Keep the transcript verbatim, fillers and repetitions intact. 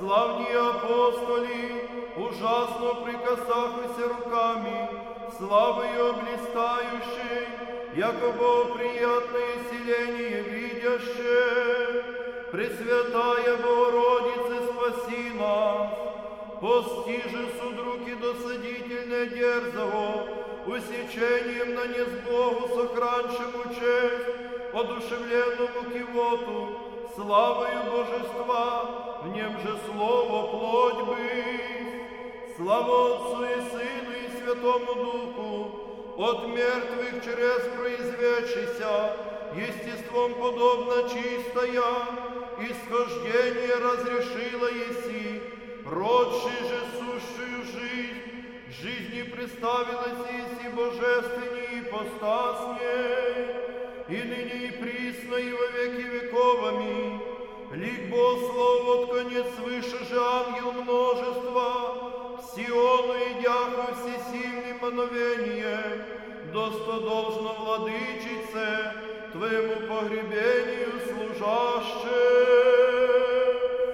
славні апостолі, ужасно прикасахуся руками, славою блистающей, яко Богоприятное селение видяще. Пресвятая Богородице, спаси нас, постижи суд руки досадительное дерзого, усечением нанес Богу сохраншему честь, одушевленному кивоту, славою Божества, в нем же слово плоть быть. Слава Отцу и Сыну и Святому Духу, от мертвых через произведшийся, естеством подобно чистая, исхождение разрешила еси, родший же сущую жизнь, жизни представилась еси божественней ипостасней, и ныне и присно и во веки вековами. Лик Богослов от конец свыше же ангел множества, в Сиону идяху всесильным мановением, досто должно владычице, Твоему погребению служаще.